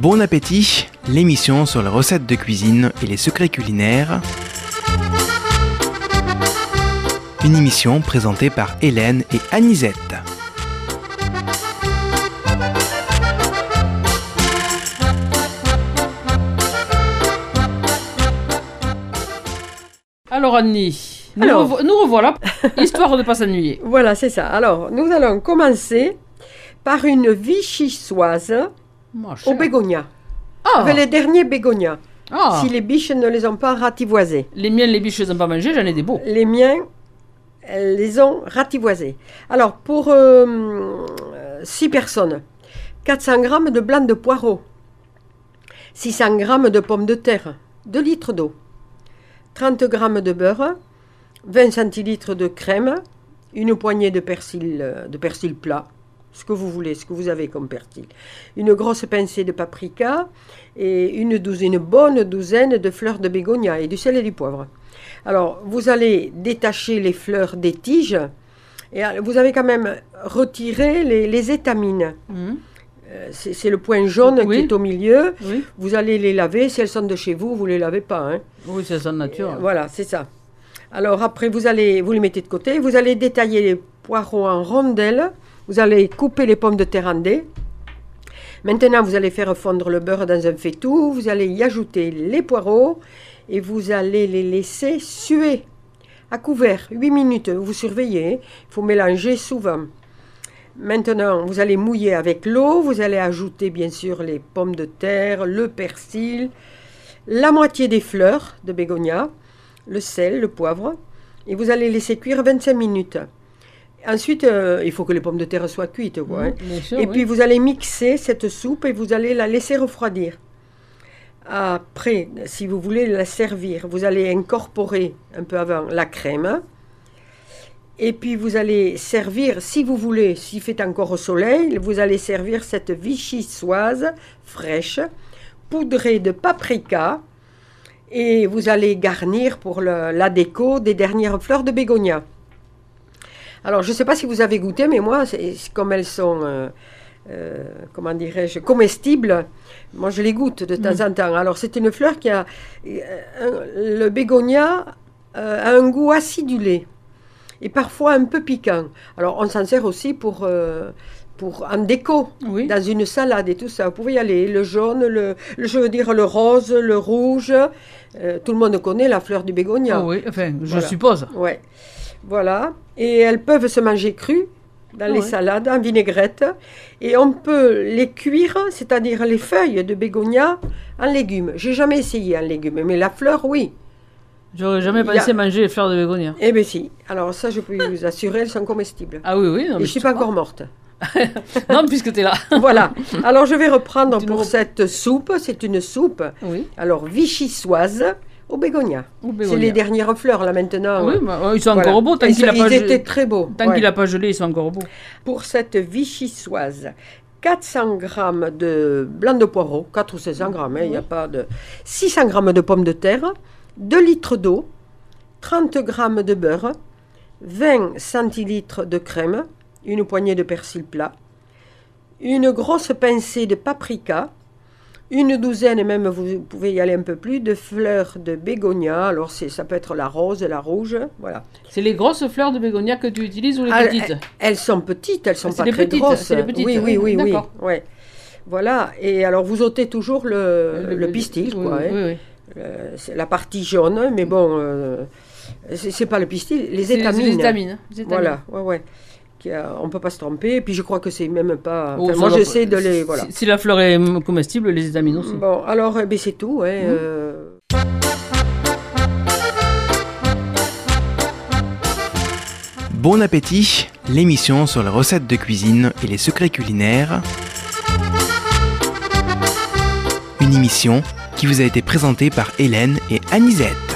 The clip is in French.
Bon appétit, l'émission sur les recettes de cuisine et les secrets culinaires. Une émission présentée par Hélène et Anisette. Alors Annie, nous revoilà, histoire de ne pas s'ennuyer. Voilà, c'est ça. Alors, nous allons commencer par une vichysoise au bégonia. Avec les derniers bégonias. Si les biches ne les ont pas rativoisés. Les miens, les biches, je les ai pas mangés, j'en ai des beaux. Les miens, elles les ont rativoisés. Alors, pour 6 personnes, 400 g de blanc de poireau, 600 g de pommes de terre, 2 litres d'eau, 30 g de beurre, 20 centilitres de crème, une poignée de persil plat, ce que vous voulez, ce que vous avez comme persil, une grosse pincée de paprika et une bonne douzaine de fleurs de bégonia et du sel et du poivre. Alors, vous allez détacher les fleurs des tiges et vous avez quand même retiré les étamines. C'est le point jaune qui est au milieu. Oui. Vous allez les laver. Si elles sont de chez vous, vous ne les lavez pas. Hein. Oui, c'est ça, nature. Voilà, c'est ça. Alors après, vous les mettez de côté. Vous allez détailler les poireaux en rondelles. Vous allez couper les pommes de terre en dés. Maintenant, vous allez faire fondre le beurre dans un faitout. Vous allez y ajouter les poireaux et vous allez les laisser suer à couvert 8 minutes. Vous surveillez. Il faut mélanger souvent. Maintenant, vous allez mouiller avec l'eau, vous allez ajouter bien sûr les pommes de terre, le persil, la moitié des fleurs de bégonia, le sel, le poivre, et vous allez laisser cuire 25 minutes. Ensuite, il faut que les pommes de terre soient cuites. Puis vous allez mixer cette soupe et vous allez la laisser refroidir. Après, si vous voulez la servir, vous allez incorporer un peu avant la crème. Et puis vous allez servir, si vous voulez, s'il fait encore au soleil, vous allez servir cette vichysoise fraîche, poudrée de paprika, et vous allez garnir pour la déco des dernières fleurs de bégonia. Alors je ne sais pas si vous avez goûté, mais moi, comme elles sont, comestibles, moi je les goûte de temps en temps. Alors c'est une fleur qui a, le bégonia a un goût acidulé. Et parfois un peu piquant. Alors, on s'en sert aussi pour en déco, dans une salade et tout ça. Vous pouvez y aller. Le jaune, le rose, le rouge. Tout le monde connaît la fleur du bégonia. Oui, enfin, je suppose. Ouais. Voilà. Et elles peuvent se manger crues dans les salades, en vinaigrette. Et on peut les cuire, c'est-à-dire les feuilles de bégonia, en légumes. J'ai jamais essayé en légumes, mais la fleur, oui. J'aurais jamais pensé manger les fleurs de bégonia. Eh bien si. Alors ça, je peux vous assurer, elles sont comestibles. Ah oui, oui. Non, et je ne suis pas encore morte. Non, puisque tu es là. Voilà. Alors je vais reprendre cette soupe. C'est une soupe. Oui. Alors vichysoise au bégonia. C'est les dernières fleurs là maintenant. Oui, ils sont encore beaux. Ils étaient très beaux. Tant qu'il n'a pas gelé, ils sont encore beaux. Pour cette vichysoise, 400 g de blanc de poireau, 4 ou 500 grammes, il n'y a pas de... 600 g de pommes de terre, 2 litres d'eau, 30 g de beurre, 20 centilitres de crème, une poignée de persil plat, une grosse pincée de paprika, une douzaine, et même vous pouvez y aller un peu plus, de fleurs de bégonia. Alors ça peut être la rose et la rouge, voilà. C'est les grosses fleurs de bégonia que tu utilises ou les petites? Elles sont petites, elles sont pas très grosses. C'est les petites. Oui. Ouais. Voilà, et alors vous ôtez toujours le pistil, quoi. Oui. C'est la partie jaune, mais bon, c'est pas le pistil, les étamines. Les étamines. Voilà, ouais. On ne peut pas se tromper, et puis je crois que c'est même pas... moi, j'essaie de les... Voilà. Si la fleur est comestible, les étamines aussi. Bon, alors, c'est tout. Bon appétit, l'émission sur les recettes de cuisine et les secrets culinaires. Une émission qui vous a été présentée par Hélène et Anisette.